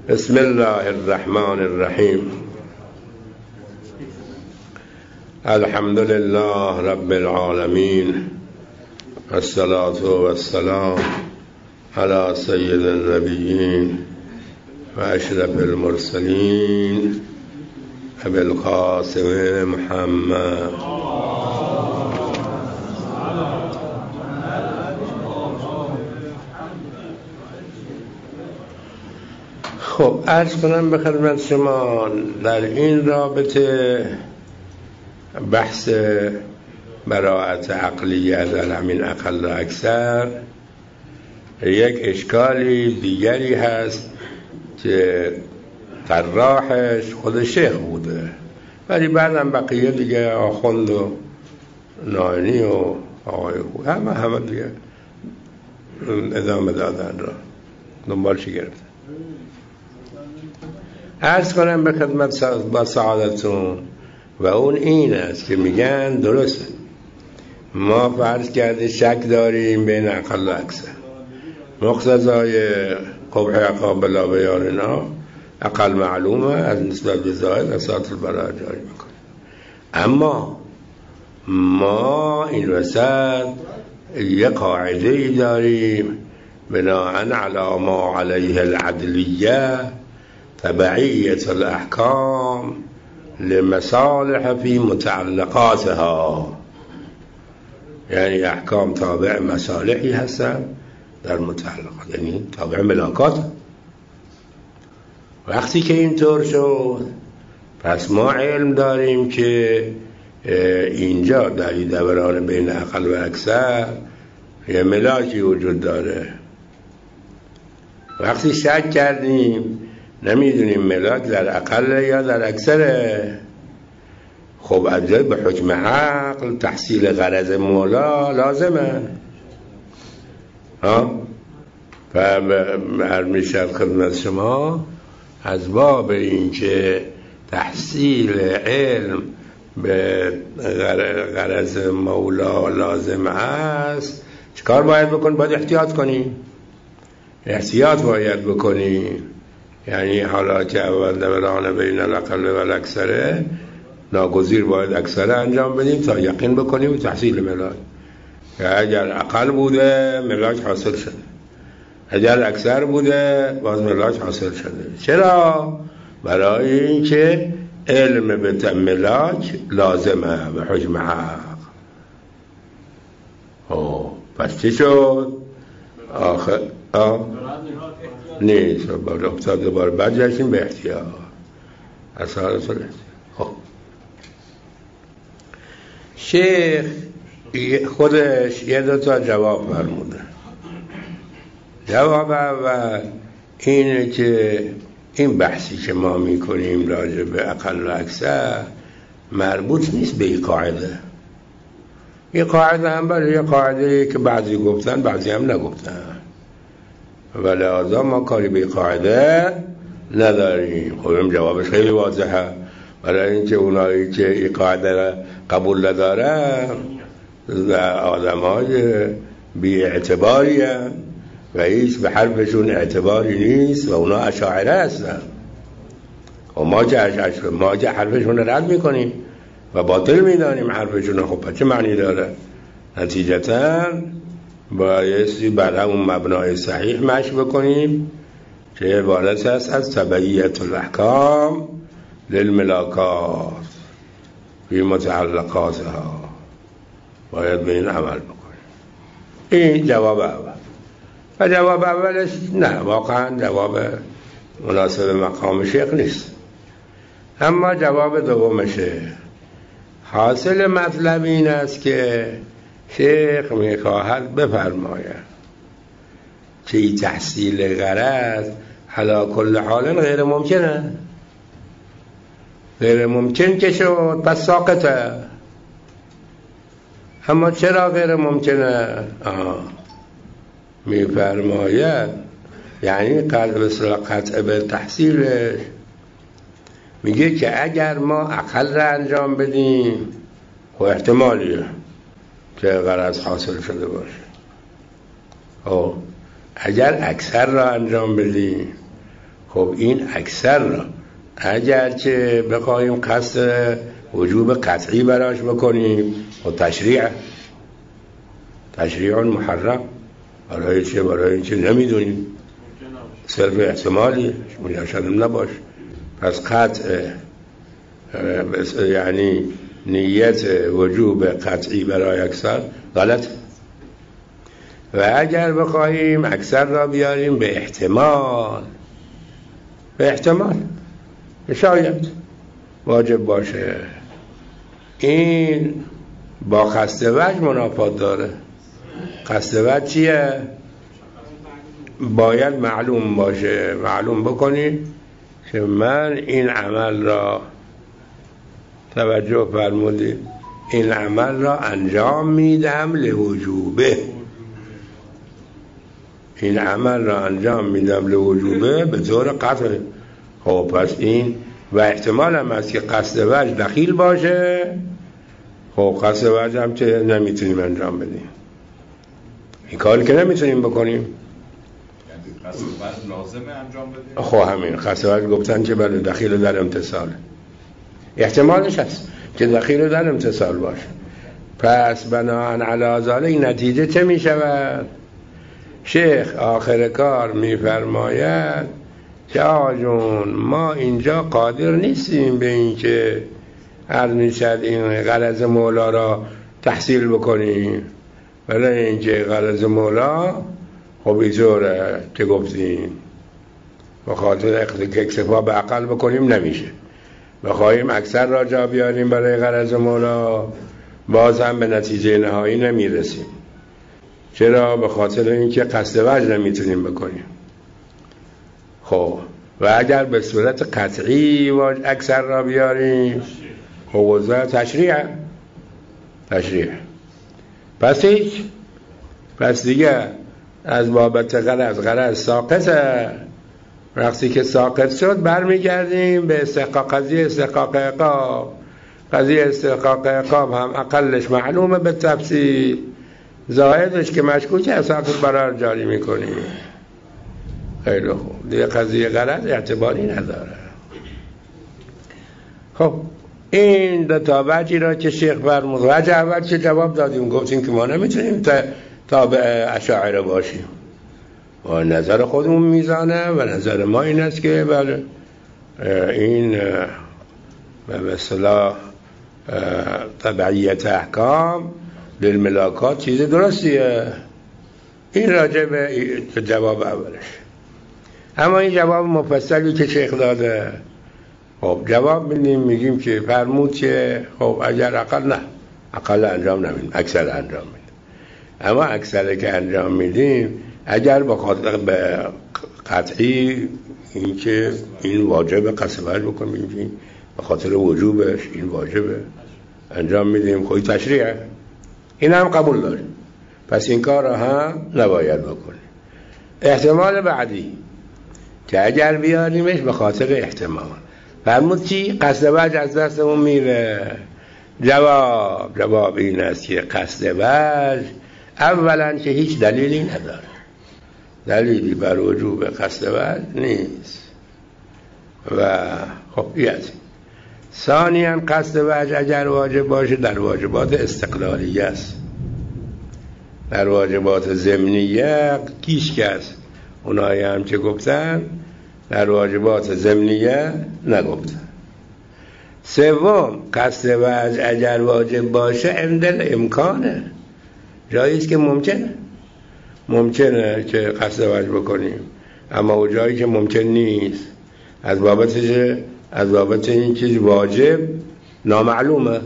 بسم الله الرحمن الرحیم. الحمد لله رب العالمین، الصلاة والسلام على سید النبیین و اشرف المرسلین ابی القاسم محمد. خب عرض کنم به خدمت شما در این رابطه بحث براءت عقلیه در همین اقل و اکثر یک اشکالی دیگری هست که طراحش خود شیخ بوده، ولی بعدم بقیه دیگه آخوند و ناینی و آقای خوب همه دیگه ادامه دادن را دنبالش گرفتن. عرض کنم به خدمت با سعادتون و اون این است که میگن درسته ما فرض کرده شک داریم بین اقل و اکثر، مقتضای قبح عقاب بلا بیاننا اقل معلومه از نسبت به زائد اساس البراءه جاری میکنه، اما ما این وسط یه قاعده ای داریم بناءً علی ما علیه العدلیه تبعیت الاحکام لمصالح فی متعلقاتها، یعنی احکام تابع مصالحی هستن در متعلقات، یعنی تابع ملاکات. وقتی که اینطور شد پس ما علم داریم که اینجا در دوران بین اقل و اکثر یه ملاکی وجود داره. وقتی شک کردیم نمیدونیم ملاک در اقل یا در اکثره، خب از جای به حکم عقل تحصیل غرض مولا لازمه و میشه خدمت شما از باب این که تحصیل علم به غرض مولا لازم است چیکار باید بکن؟ باید احتیاط کنی، احتیاط باید بکنی. یعنی حالا که اول دوران بین الاقل و الاکثره ناگزیر باید اکثره انجام بدیم تا یقین بکنیم تحصیل ملاک، که اگر اقل بوده ملاک حاصل شده، اگر اکثر بوده باز ملاک حاصل شده. چرا؟ برای اینکه علم به ملاک لازمه به حکم حق. پس چی شد؟ آخر نیست باید افتاد دوباره برگشتیم به احتیاط اصحال صلح. خب شیخ خودش یه دوتا جواب فرموده. جواب اول اینه که این بحثی که ما میکنیم راجع به اقل و اکثر مربوط نیست به این قاعده. یه قاعده هم برای یه قاعده که بعضی گفتن بعضی هم نگفتن، ولی لذا ما کاری به قاعده نداریم. خب این جوابش خیلی واضحه، برای اینکه اونایی که این قاعده را قبول ندارن آدم های بی اعتباری هستن و هیچ به حرفشون اعتباری نیست و اونا اشاعره هستن. و ما که حرفشون رو رد میکنیم و باطل میدانیم حرفشون. خب چه معنی داره؟ نتیجتاً بایستی بر همون مبنای صحیح مشی بکنیم که عبارت است از تبعیت الاحکام للملاکات فی متعلقاتها. باید به این عمل بکنیم. این جواب اول. و جواب اولش نه، واقعا جواب مناسب مقام شیخ نیست. اما جواب دومشه. حاصل مطلب این است که شیخ میخواهد بفرماید که این تحصیل غرض علی کل حال غیر ممکنه. غیر ممکن که شد پس ساقطه. اما چرا غیر ممکنه؟ میفرماید یعنی قطع به تحصیلش میگه که اگر ما اقل را انجام بدیم خب احتمالیه که غرض حاصل شده باشه. اگر اکثر را انجام بدیم خب این اکثر را اگرچه بخوایم قصد وجوب قطعی براش بکنیم و تشریع محرم برای چه؟ برای اینکه نمیدونیم، صرف احتمالی مشاهدم نباش. پس قطع یعنی نیت وجوب قطعی برای اکثر غلط. و اگر بخواهیم اکثر را بیاریم به احتمال شاید واجب باشه، این با قصد وجه منافات داره. قصد وجه چیه؟ باید معلوم باشه، معلوم بکنید که من این عمل را، توجه فرمودید، این عمل را انجام میدم لوجوبه، این عمل را انجام میدم لوجوبه به طور قطع. خب پس این و احتمال هم هست که قصد وجه دخیل باشه. خب قصد وجه هم که نمیتونیم انجام بدیم، این کاری که نمیتونیم بکنیم. قصد وجه لازمه انجام بدیم. خب همین قصد وجه گفتن که بله دخیل در امتصال، احتمالش هست که دخیل در امتصال باشه. پس بناهن علی ذالک نتیجه چه می شود؟ شیخ آخر کار می فرماید که آقا جون ما اینجا قادر نیستیم به این که عرض می شد این غرض مولا را تحصیل بکنیم، ولی اینکه غرض مولا خب اینطوره که گفتیم به خاطر اکتفا به عقل بکنیم نمیشه، بخواهیم اکثر را جا بیاریم برای غرض مولا باز هم به نتیجه نهایی نمیرسیم. چرا؟ به خاطر اینکه قصد وجه نمیتونیم بکنیم. خب و اگر به صورت قطعی اکثر را بیاریم خب وضع تشریع. پس دیگه از بابت غرض ساقطه. وقتی که ساقط شد برمیگردیم به قضیه استحقاق عقاب. قضیه استحقاق عقاب هم اقلش معلومه به تفصیل، زائدش که مشکوکه اساس برار جاری میکنیم. خیلی خوب، دیگه قضیه غرض اعتباری نداره. خب این دو تا وجهی را که شیخ فرمود، وجه اول که جواب دادیم گفتیم که ما نمیتونیم تابع اشاعره باشیم و نظر خودمون میزانه و نظر ما این است که بله این به اصطلاح تبعیت احکام للملاکات چیز درستیه. این راجع به جواب اولش. اما این جواب مفصلی که شیخ داده، خب جواب میگیم که فرمود که خب اگر اقل انجام نمیدیم، اکثر انجام میدیم. اما اکثر که انجام میدیم اگر به خاطر به قطعی این که این واجب قصد وجه بکنیم، به خاطر وجوبش این واجبه انجام میدیم، خود تشریعه، این هم قبول داریم. پس این کار را هم نباید بکنیم. احتمال بعدی که اگر بیاریمش به خاطر احتمال، فرمود چی؟ قصد وجه از دستمون میره. جواب این است که قصد وجه اولا که هیچ دلیلی نداره، دلیلی بر وجوب قصد وجه نیست و خب این ثانیاً قصد وجه اگر واجب باشه در واجبات استقلالیه است، در واجبات ضمنیه کیشکس اونایی هم که گفتن در واجبات ضمنیه نگفتن. سوم قصد وجه اگر واجب باشه عند امکانه، جاییست که ممکنه که قصد وجه بکنیم، اما او جایی که ممکن نیست از بابت این چیز واجب نامعلومه،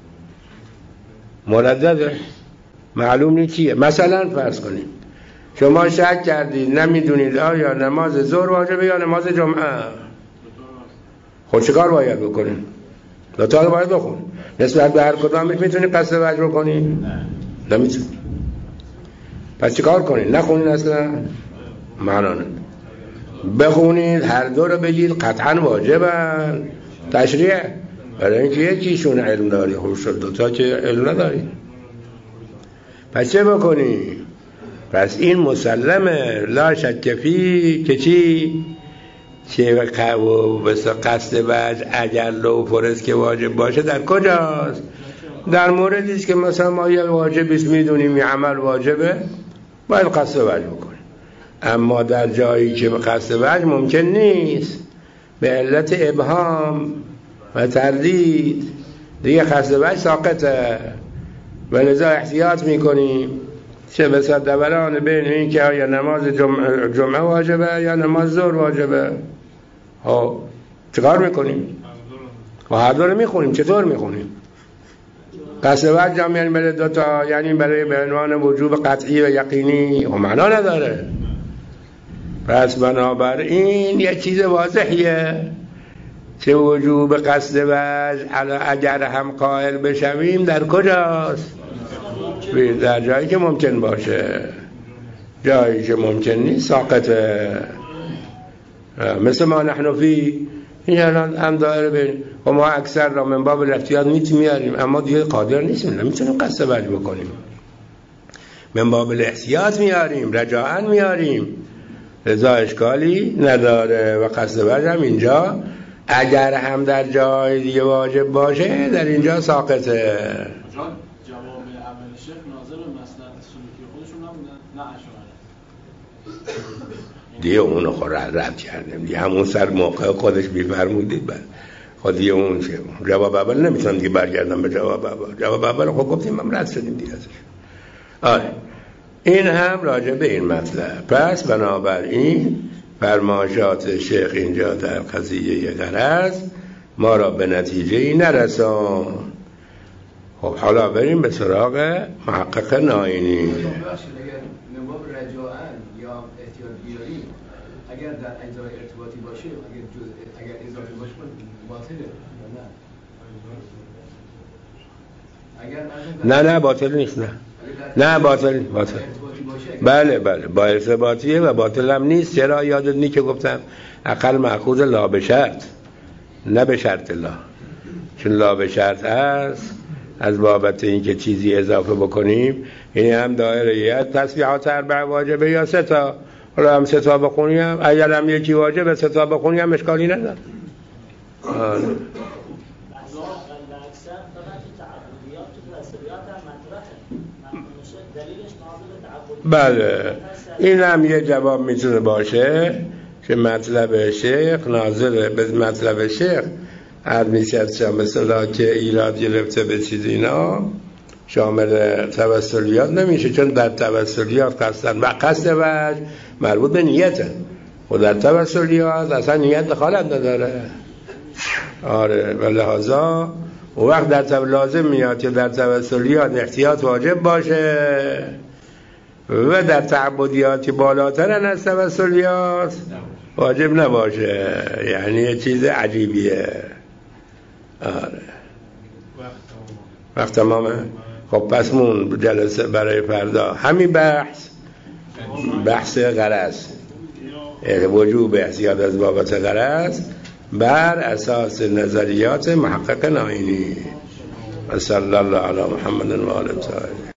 مردده، معلوم نیست چیه. مثلا فرض کنیم شما شک کردید نمیدونید آیا نماز ظهر واجبه یا نماز جمعه، خود چه کار باید بکنید؟ دوتا رو باید بخون. نسبت به هر کدامش میتونید قصد وجه بکنید؟ نمیتونید. پس چه کار کنید؟ نخونید اصلا معنا نداره. بخونید هر دو رو بگید قطعا واجبن تشریع، برای اینکه یکیشون علم داری، خوب شد دوتا که علم نداری. پس چه بکنید؟ پس این مسلمه لا شک فی که چی؟ که قصد وجه اگر لو فرض که واجب باشه در کجاست؟ در موردی است که مثلا ما یک واجب است میدونیم این عمل واجبه باید قصد وجه بکنیم، اما در جایی که قصد وجه ممکن نیست به علت ابهام و تردید دیگه قصد وجه ساقطه و لذا احتیاط میکنیم چه بسا دوران بین این که یا نماز جمعه واجبه یا نماز ظهر واجبه. چیکار میکنیم؟ هر دو رو میخونیم. چطور میخونیم؟ قصد وجه هم یعنی برای دوتا، یعنی برای به عنوان وجوب قطعی و یقینی و معنا نداره. پس بنابراین یک چیز واضحیه که وجوب قصد وجه اگر هم قائل بشویم در کجاست؟ در جایی که ممکن باشه. جایی که ممکن نیست ساقطه. مثل ما نحن فی این هم دائره بین و ما اکثر را من باب الاحتیاط میاریم، اما دیگه قادر نیستیم، نمیتونیم قصد وجه بکنیم. من باب الاحتیاط میاریم، رجاعاً میاریم، رضا اشکالی نداره. و قصد وجه هم اینجا اگر هم در جای دیگه واجب باشه در اینجا ساقطه. جوامع عمل شیخ ناظر به مسند سلوکی خودشون نبودن، نه اشاعره دیگه اونو خود رد کردیم دیگه، همون سر موقع خودش بیفرمودید بعد خود دیگه اون چه جواب اول نمیتونم دیگه برگردم به جواب اول. جواب اول خب گفتیم هم رد شدیم دیگه ازش. آره این هم راجع به این مطلب. پس بنابراین فرمایشات شیخ اینجا در قضیه غرض ما را به نتیجه نرسان. خب حالا بریم به سراغ محقق ناینی. اگر نباب رجاعاً یا احتیاط بیاری اگر در اجزای ارتباطی باشه اگر اضافه باشه باطله یا نه باطل نیست. نه باطل. بله با ارتباطیه و باطل هم نیست. چرا؟ یادت نی که گفتم اقل مأخوذ لا به شرط نه به شرط لا، چون لا به شرط هست از بابت این که چیزی اضافه بکنیم. یعنی هم دایره یا تسبیحات 4 واجبه یا 3 تا، حالا هم 3 تا بخونیم، اگر هم یکی واجبه 3 تا بخونیم اشکالی نداره. بله این هم یه جواب میتونه باشه که مطلب شیخ ناظر به مطلب شیخ ادمیشت مثلا که ایراد گرفته به چیز اینا شامل توسلیات نمیشه، چون در توسلیات قصد وجه مربوط به نیته و در توسلیات اصلا نیت دخالت نداره. آره و لحاظا و وقت در لازم میاد که در توسلیات احتیاط واجب باشه و در تعبدیات که بالاترن از توسلیات واجب نباشه. یعنی یه چیز عجیبیه. آره وقت تمامه. خب پس مون جلسه برای فردا همین بحث غرض، وجوب احتیاط از بابت غرض بر اساس نظریات محقق ناینی. صلی الله علی محمد و آله.